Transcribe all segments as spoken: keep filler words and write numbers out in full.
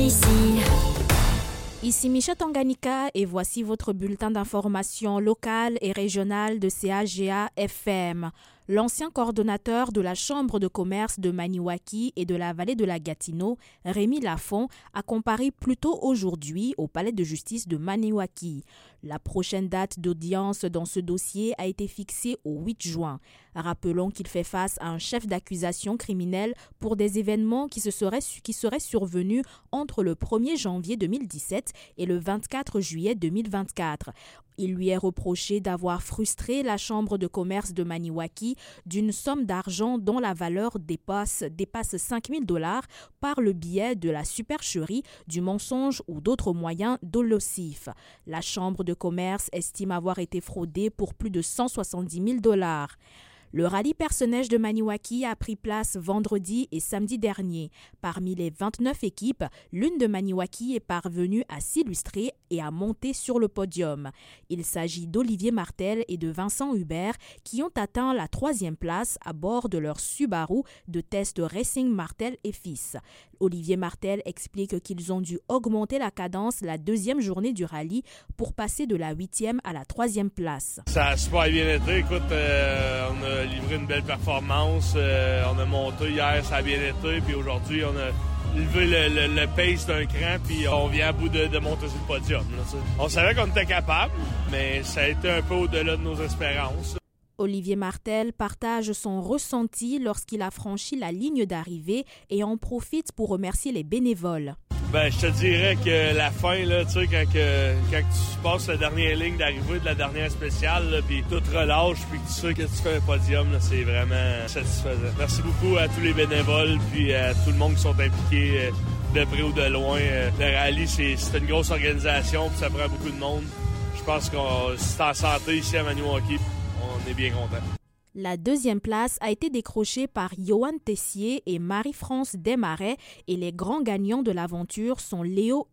ici. Ici Micha Tanganyika et voici votre bulletin d'information locale et régionale de C A G A F M. L'ancien coordonnateur de la Chambre de commerce de Maniwaki et de la vallée de la Gatineau, Rémi Lafont, a comparé plus tôt aujourd'hui au palais de justice de Maniwaki. La prochaine date d'audience dans ce dossier a été fixée au huit juin. Rappelons qu'il fait face à un chef d'accusation criminel pour des événements qui, se seraient, qui seraient survenus entre le premier janvier deux mille dix-sept et le vingt-quatre juillet deux mille vingt-quatre. Il lui est reproché d'avoir frustré la Chambre de commerce de Maniwaki d'une somme d'argent dont la valeur dépasse, dépasse cinq mille dollars par le biais de la supercherie, du mensonge ou d'autres moyens dolossifs. La Chambre de commerce estime avoir été fraudée pour plus de cent soixante-dix mille dollars. Le rallye Perce-Neige de Maniwaki a pris place vendredi et samedi dernier. Parmi les vingt-neuf équipes, l'une de Maniwaki est parvenue à s'illustrer et à monter sur le podium. Il s'agit d'Olivier Martel et de Vincent Hubert qui ont atteint la troisième place à bord de leur Subaru de test Racing Martel et Fils. Olivier Martel explique qu'ils ont dû augmenter la cadence la deuxième journée du rallye pour passer de la huitième à la troisième place. Ça a super bien été. Écoute, euh, on a livré une belle performance. Euh, on a monté hier, ça a bien été. Puis aujourd'hui, on a levé le, le, le pace d'un cran. Puis on vient à bout de, de monter sur le podium. Là, on savait qu'on était capable, mais ça a été un peu au-delà de nos espérances. Olivier Martel partage son ressenti lorsqu'il a franchi la ligne d'arrivée et en profite pour remercier les bénévoles. Ben, je te dirais que la fin, là, tu sais, quand, que, quand tu passes la dernière ligne d'arrivée de la dernière spéciale, puis tout relâche, puis que tu sais que tu fais un podium, là, c'est vraiment satisfaisant. Merci beaucoup à tous les bénévoles, puis à tout le monde qui sont impliqués de près ou de loin. Le rallye, c'est, c'est une grosse organisation, puis ça prend beaucoup de monde. Je pense que c'est en santé ici à Maniwaki. On est bien contents. La deuxième place a été décrochée par Johan Tessier et Marie-France Desmarais et les grands gagnants de l'aventure sont Léo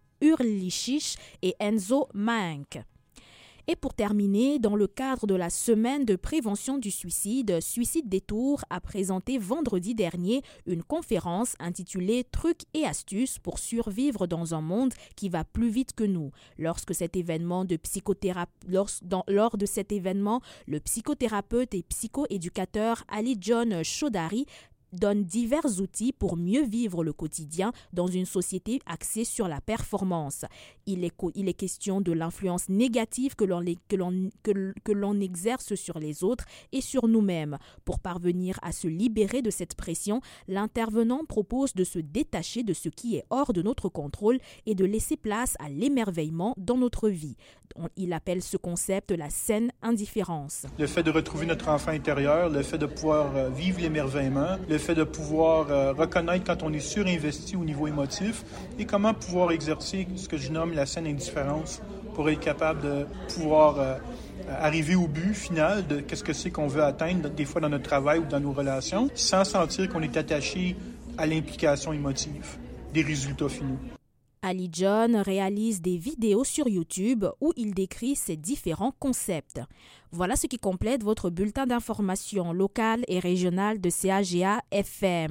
Hurlichich et Enzo Mank. Et pour terminer, dans le cadre de la semaine de prévention du suicide, Suicide Détour a présenté vendredi dernier une conférence intitulée « Trucs et astuces pour survivre dans un monde qui va plus vite que nous ». Lorsque cet événement de psychothérapie, lors, dans, lors de cet événement, le psychothérapeute et psychoéducateur Ali John Chaudhary donne divers outils pour mieux vivre le quotidien dans une société axée sur la performance. Il est, il est question de l'influence négative que l'on, que, l'on, que, que l'on exerce sur les autres et sur nous-mêmes. Pour parvenir à se libérer de cette pression, l'intervenant propose de se détacher de ce qui est hors de notre contrôle et de laisser place à l'émerveillement dans notre vie. Il appelle ce concept la saine indifférence. Le fait de retrouver notre enfant intérieur, le fait de pouvoir vivre l'émerveillement, le fait de pouvoir euh, reconnaître quand on est surinvesti au niveau émotif et comment pouvoir exercer ce que je nomme la saine indifférence pour être capable de pouvoir euh, arriver au but final de qu'est-ce que c'est qu'on veut atteindre des fois dans notre travail ou dans nos relations sans sentir qu'on est attaché à l'implication émotive des résultats finaux. Ali John réalise des vidéos sur YouTube où il décrit ces différents concepts. Voilà ce qui complète votre bulletin d'information locale et régionale de C A G A F M.